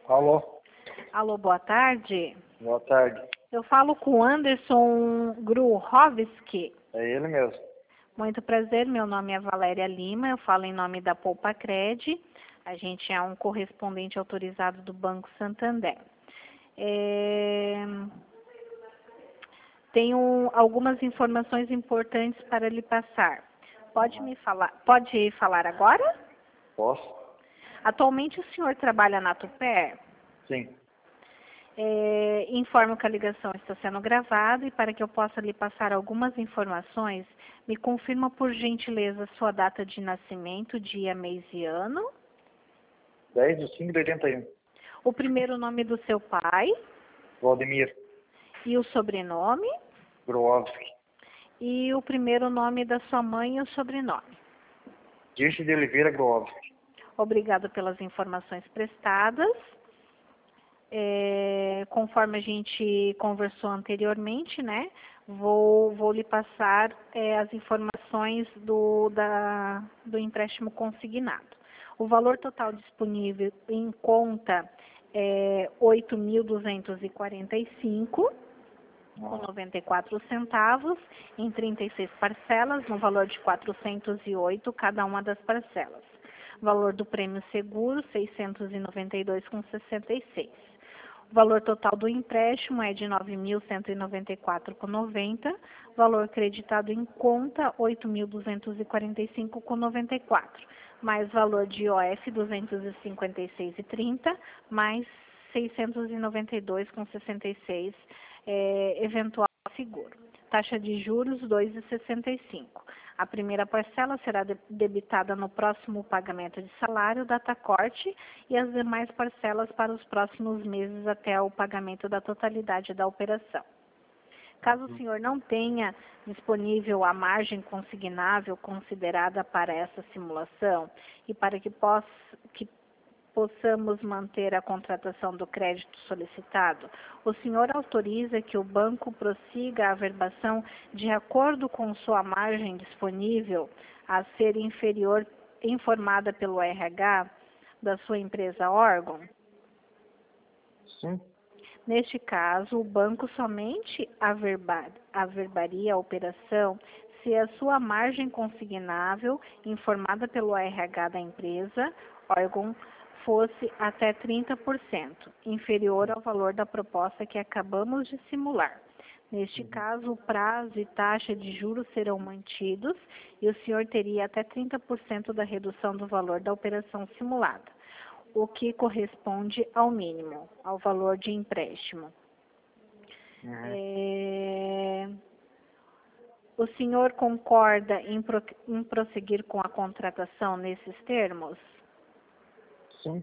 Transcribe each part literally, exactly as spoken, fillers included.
Alô, Alô, boa tarde. boa tarde. Eu falo com o Anderson Gruhovski. É ele mesmo. Muito prazer, meu nome é Valéria Lima, eu falo em nome da Poupacred. A gente é um correspondente autorizado do Banco Santander. É... Tenho algumas informações importantes para lhe passar. Pode me falar, pode falar agora? Posso? Atualmente o senhor trabalha na Tupé? Sim. É, informo que a ligação está sendo gravada e para que eu possa lhe passar algumas informações, me confirma por gentileza sua data de nascimento, dia, mês e ano, dez de cinco de oitenta e um. o primeiro nome do seu pai Valdemir e o sobrenome, Growowski. e o primeiro nome da sua mãe e o sobrenome. Dirce de Oliveira Growowski. Obrigado pelas informações prestadas. É, conforme a gente conversou anteriormente, né, vou, vou lhe passar é, as informações do, da, do empréstimo consignado. O valor total disponível em conta é oito mil duzentos e quarenta e cinco reais com noventa e quatro centavos em trinta e seis parcelas, no valor de quatrocentos e oito cada uma das parcelas. Valor do prêmio seguro, seiscentos e noventa e dois reais com sessenta e seis centavos. O valor total do empréstimo é de nove mil cento e noventa e quatro reais com noventa centavos. Valor creditado em conta, oito mil duzentos e quarenta e cinco reais com noventa e quatro centavos. Mais valor de I O F, duzentos e cinquenta e seis reais e trinta centavos, mais seiscentos e noventa e dois reais com sessenta e seis centavos, é, eventual seguro. Taxa de juros, dois vírgula sessenta e cinco por cento. A primeira parcela será debitada no próximo pagamento de salário, data corte, e as demais parcelas para os próximos meses até o pagamento da totalidade da operação. Caso o senhor não tenha disponível a margem consignável considerada para essa simulação e para que, possa, que possamos manter a contratação do crédito solicitado, o senhor autoriza que o banco prossiga a averbação de acordo com sua margem disponível a ser inferior informada pelo R H da sua empresa órgão? Sim. Neste caso, o banco somente averbar, averbaria a operação se a sua margem consignável informada pelo R H da empresa, órgão, fosse até trinta por cento, inferior ao valor da proposta que acabamos de simular. Neste Uhum. caso, o prazo e taxa de juros serão mantidos e o senhor teria até trinta por cento da redução do valor da operação simulada, o que corresponde ao mínimo, ao valor de empréstimo. Uhum. É... O senhor concorda em, pro... em prosseguir com a contratação nesses termos? Sim.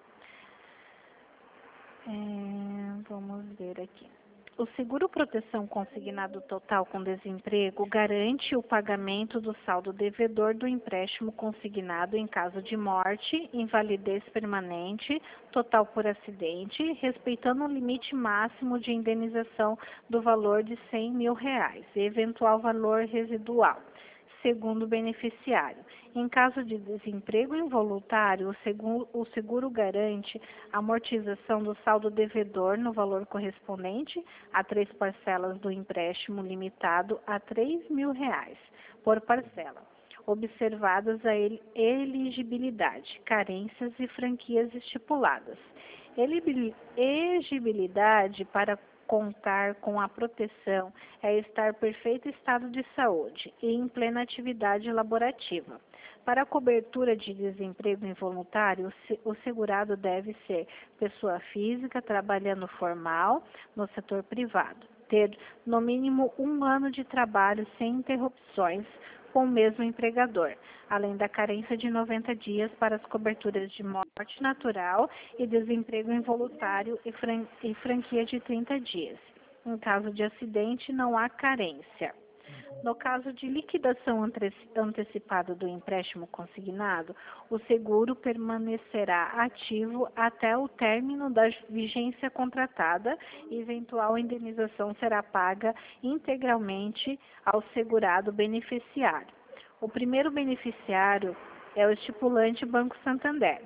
É, vamos ver aqui. O seguro proteção consignado total com desemprego garante o pagamento do saldo devedor do empréstimo consignado em caso de morte, invalidez permanente, total por acidente, respeitando o limite máximo de indenização do valor de cem mil reais e eventual valor residual, segundo o beneficiário. Em caso de desemprego involuntário, o seguro, o seguro garante a amortização do saldo devedor no valor correspondente a três parcelas do empréstimo limitado a três mil reais por parcela, observadas a elegibilidade, carências e franquias estipuladas. Elegibilidade para contar com a proteção é estar em perfeito estado de saúde e em plena atividade laborativa. Para a cobertura de desemprego involuntário, o segurado deve ser pessoa física trabalhando formal no setor privado, ter no mínimo um ano de trabalho sem interrupções com o mesmo empregador, além da carência de noventa dias para as coberturas de morte natural e desemprego involuntário e, fran e franquia de trinta dias. Em caso de acidente, não há carência. No caso de liquidação antecipada do empréstimo consignado, o seguro permanecerá ativo até o término da vigência contratada e eventual indenização será paga integralmente ao segurado beneficiário. O primeiro beneficiário é o estipulante Banco Santander.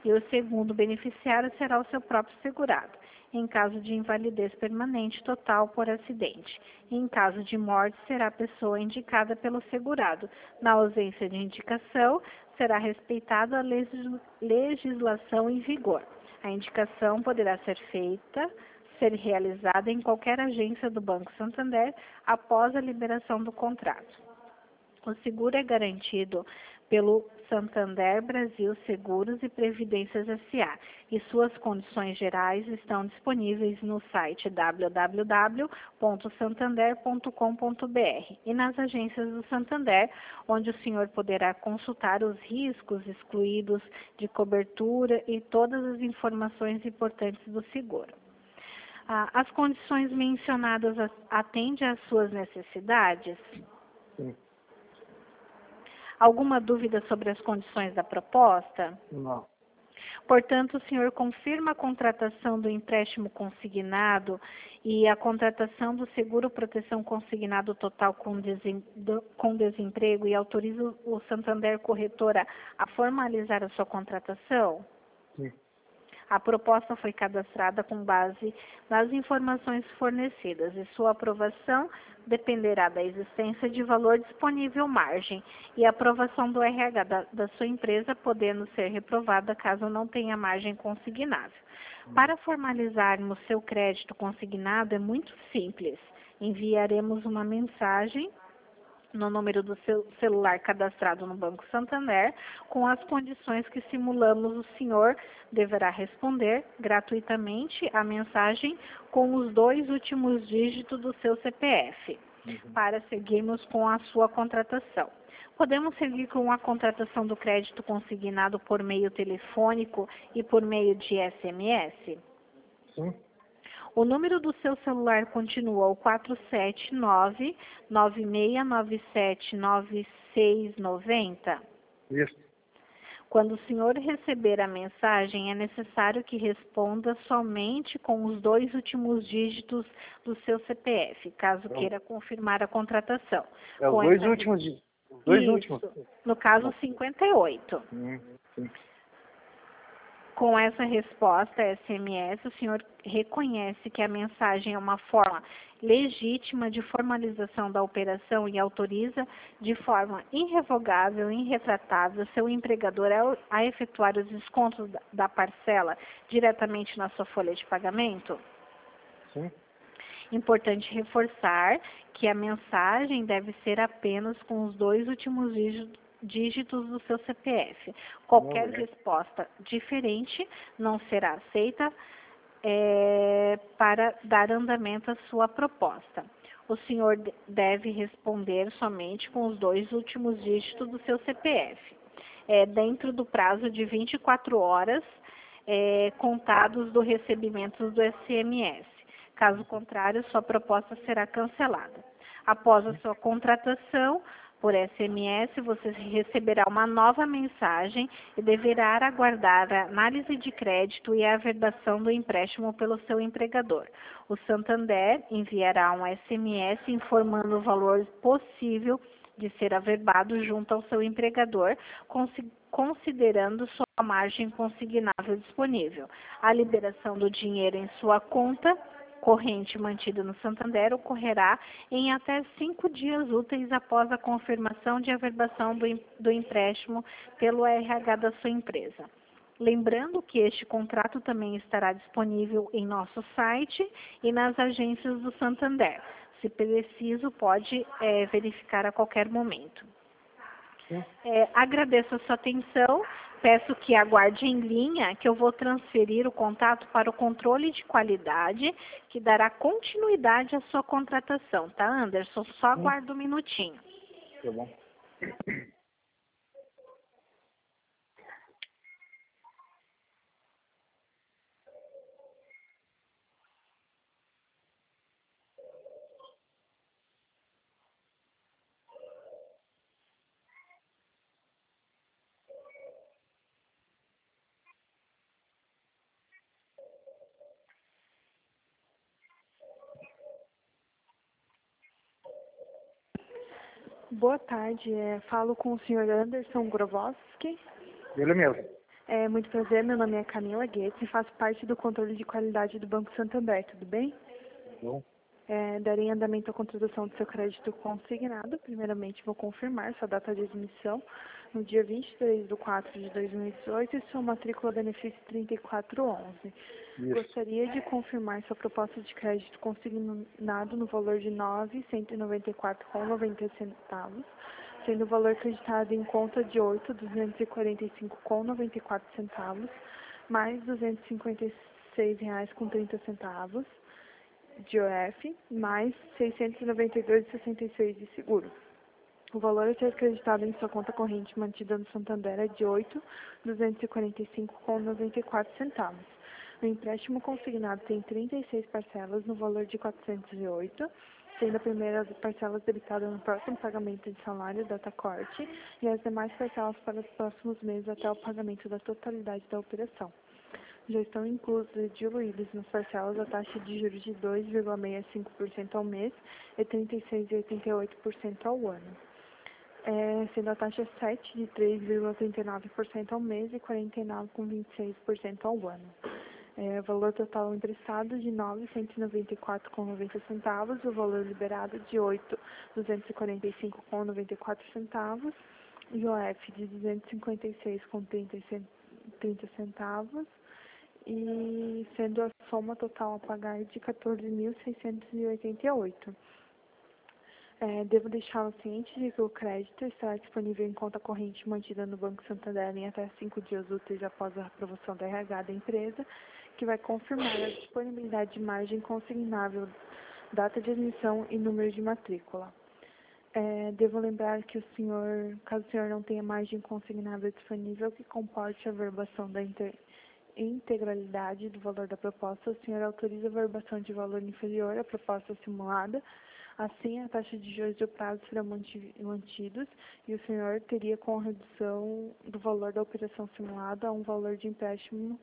e o segundo beneficiário será o seu próprio segurado, em caso de invalidez permanente total por acidente. Em caso de morte, será a pessoa indicada pelo segurado. Na ausência de indicação, será respeitada a legis- legislação em vigor. A indicação poderá ser feita, ser realizada em qualquer agência do Banco Santander após a liberação do contrato. O seguro é garantido pelo Santander Brasil Seguros e Previdências S A e suas condições gerais estão disponíveis no site w w w ponto santander ponto com ponto b r e nas agências do Santander, onde o senhor poderá consultar os riscos excluídos de cobertura e todas as informações importantes do seguro. Ah, as condições mencionadas atendem às suas necessidades? Sim. Alguma dúvida sobre as condições da proposta? Não. Portanto, o senhor confirma a contratação do empréstimo consignado e a contratação do seguro proteção consignado total com, desem, do, com desemprego e autoriza o Santander Corretora a formalizar a sua contratação? Sim. A proposta foi cadastrada com base nas informações fornecidas e sua aprovação dependerá da existência de valor disponível margem e a aprovação do R H da, da sua empresa, podendo ser reprovada caso não tenha margem consignável. Para formalizarmos seu crédito consignado é muito simples. Enviaremos uma mensagem no número do seu celular cadastrado no Banco Santander, com as condições que simulamos. O senhor deverá responder gratuitamente a mensagem com os dois últimos dígitos do seu C P F, Uhum. para seguirmos com a sua contratação. Podemos seguir com a contratação do crédito consignado por meio telefônico e por meio de S M S? Sim. O número do seu celular continua o quatro sete nove, nove seis nove sete, nove seis nove zero? Isso. Quando o senhor receber a mensagem, é necessário que responda somente com os dois últimos dígitos do seu C P F, caso Então, queira confirmar a contratação. é os Com dois essa- últimos. de- Os dois Isso, últimos. no caso cinquenta e oito. Hum, sim. Com essa resposta S M S, o senhor reconhece que a mensagem é uma forma legítima de formalização da operação e autoriza de forma irrevogável e irretratável seu empregador a, a efetuar os descontos da, da parcela diretamente na sua folha de pagamento? Sim. Importante reforçar que a mensagem deve ser apenas com os dois últimos dígitos dígitos do seu C P F. Qualquer Não, é. resposta diferente não será aceita é, para dar andamento à sua proposta. O senhor deve responder somente com os dois últimos dígitos do seu C P F, é, dentro do prazo de vinte e quatro horas é, contados do recebimento do S M S. Caso contrário, sua proposta será cancelada. Após a sua contratação por S M S, você receberá uma nova mensagem e deverá aguardar a análise de crédito e a averbação do empréstimo pelo seu empregador. O Santander enviará um S M S informando o valor possível de ser averbado junto ao seu empregador, considerando sua margem consignável disponível. A liberação do dinheiro em sua conta corrente mantida no Santander ocorrerá em até cinco dias úteis após a confirmação de averbação do, do empréstimo pelo R H da sua empresa. Lembrando que este contrato também estará disponível em nosso site e nas agências do Santander. Se preciso, pode é, verificar a qualquer momento. É, agradeço a sua atenção, peço que aguarde em linha que eu vou transferir o contato para o controle de qualidade, que dará continuidade à sua contratação, tá, Anderson? Só aguarde um minutinho. Tá bom. Boa tarde, é, falo com o senhor Anderson Gravoski. Ele mesmo. É, muito prazer, meu nome é Camila Guedes e faço parte do controle de qualidade do Banco Santander, tudo bem? Bom, É, darei andamento à contratação do seu crédito consignado. Primeiramente, vou confirmar sua data de admissão no dia vinte e três de quatro de dois mil e dezoito e sua matrícula benefício trinta e quatro onze. isso. Gostaria de confirmar sua proposta de crédito consignado no valor de nove mil cento e noventa e quatro reais e noventa centavos, sendo o valor acreditado em conta de oito mil duzentos e quarenta e cinco reais e noventa e quatro centavos, mais duzentos e cinquenta e seis reais e trinta centavos de O F, mais seiscentos e noventa e dois reais e sessenta e seis centavos de seguro. O valor a ser acreditado em sua conta corrente mantida no Santander é de oito mil duzentos e quarenta e cinco reais e noventa e quatro centavos. O empréstimo consignado tem trinta e seis parcelas no valor de quatrocentos e oito, sendo a primeira parcela debitada no próximo pagamento de salário data corte e as demais parcelas para os próximos meses até o pagamento da totalidade da operação. Já estão inclusos e diluídos nas parcelas a taxa de juros de dois vírgula sessenta e cinco por cento ao mês e trinta e seis vírgula oitenta e oito por cento ao ano, é, sendo a taxa sete de três vírgula trinta e nove por cento ao mês e quarenta e nove vírgula vinte e seis por cento ao ano. É, valor total emprestado de nove mil cento e noventa e quatro reais e noventa centavos, o valor liberado de oito mil duzentos e quarenta e cinco reais e noventa e quatro centavos, I O F de duzentos e cinquenta e seis reais e trinta centavos, e sendo a soma total a pagar de quatorze mil seiscentos e oitenta e oito. É, devo deixá-lo ciente de que o crédito estará disponível em conta corrente mantida no Banco Santander em até cinco dias úteis após a aprovação da R H da empresa, que vai confirmar a disponibilidade de margem consignável, data de admissão e número de matrícula. É, devo lembrar que o senhor, caso o senhor não tenha margem consignável disponível que comporte a verbação da inter, integralidade do valor da proposta, o senhor autoriza a verbação de valor inferior à proposta simulada. Assim, a taxa de juros e o prazo serão mantidos e o senhor teria com a redução do valor da operação simulada a um valor de empréstimo,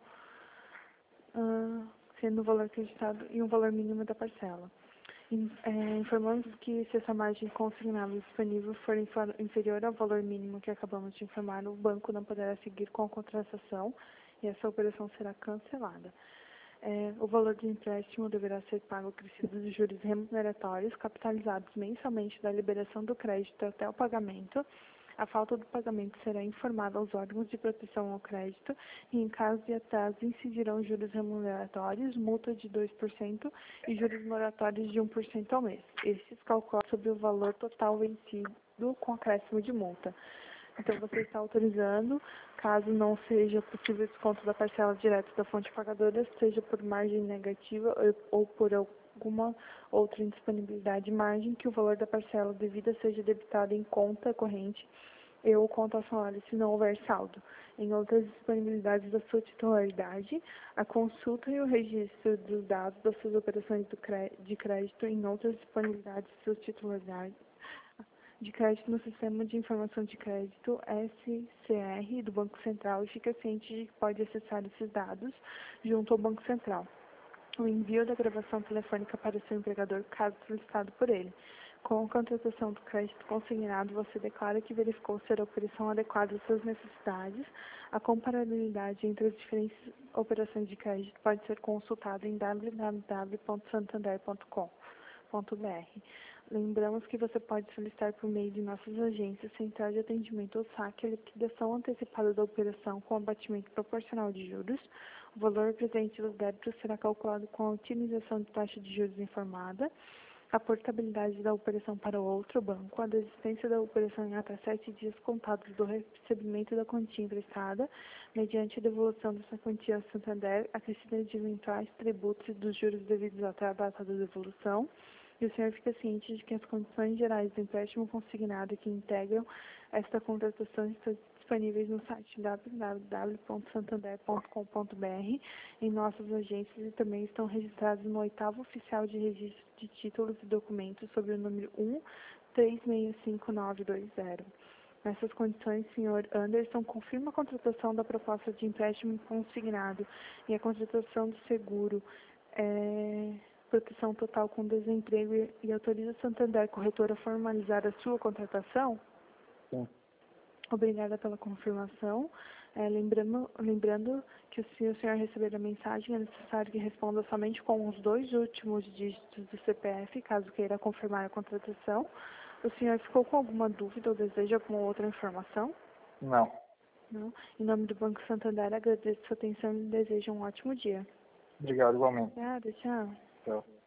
uh, sendo o valor acreditado e um valor mínimo da parcela. In, é, informamos que se essa margem consignável disponível for inferior ao valor mínimo que acabamos de informar, o banco não poderá seguir com a contratação e essa operação será cancelada. É, o valor do empréstimo deverá ser pago acrescido de juros remuneratórios capitalizados mensalmente da liberação do crédito até o pagamento. A falta do pagamento será informada aos órgãos de proteção ao crédito e, em caso de atraso, incidirão juros remuneratórios, multa de dois por cento e juros moratórios de um por cento ao mês. Estes calculam sobre o valor total vencido com acréscimo de multa. Então, você está autorizando, caso não seja possível desconto da parcela direta da fonte pagadora, seja por margem negativa ou, ou por alguma outra indisponibilidade de margem, que o valor da parcela devida seja debitado em conta corrente e ou conta ao salário, se não houver saldo. Em outras disponibilidades da sua titularidade, a consulta e o registro dos dados das suas operações de crédito em outras disponibilidades de suas titularidades de crédito no Sistema de Informação de Crédito, S C R, do Banco Central, e fica ciente de que pode acessar esses dados junto ao Banco Central. O envio da gravação telefônica para o seu empregador, caso solicitado por ele. Com a contratação do crédito consignado, você declara que verificou ser a operação adequada às suas necessidades. A comparabilidade entre as diferentes operações de crédito pode ser consultada em w w w ponto santander ponto com ponto b r. Lembramos que você pode solicitar por meio de nossas agências Central de Atendimento ou saque a liquidação antecipada da operação com abatimento proporcional de juros. O valor presente dos débitos será calculado com a utilização de taxa de juros informada, a portabilidade da operação para outro banco, a desistência da operação em até sete dias contados do recebimento da quantia emprestada, mediante a devolução dessa quantia ao Santander, acrescida de eventuais tributos e dos juros devidos até a data da devolução. E o senhor fica ciente de que as condições gerais do empréstimo consignado que integram esta contratação estão disponíveis no site w w w ponto santander ponto com ponto b r, em nossas agências, e também estão registrados no oitavo oficial de registro de títulos e documentos sobre o número um três seis cinco nove dois zero. Nessas condições, senhor Anderson confirma a contratação da proposta de empréstimo consignado e a contratação do seguro é, proteção total com desemprego e, e autoriza Santander Corretora a formalizar a sua contratação? Sim. Obrigada pela confirmação. É, lembrando, lembrando que se o senhor receber a mensagem, é necessário que responda somente com os dois últimos dígitos do C P F, caso queira confirmar a contratação. O senhor ficou com alguma dúvida ou deseja alguma outra informação? Não. Não? Em nome do Banco Santander, agradeço sua atenção e desejo um ótimo dia. Obrigado, igualmente. Obrigada, tchau. Tchau.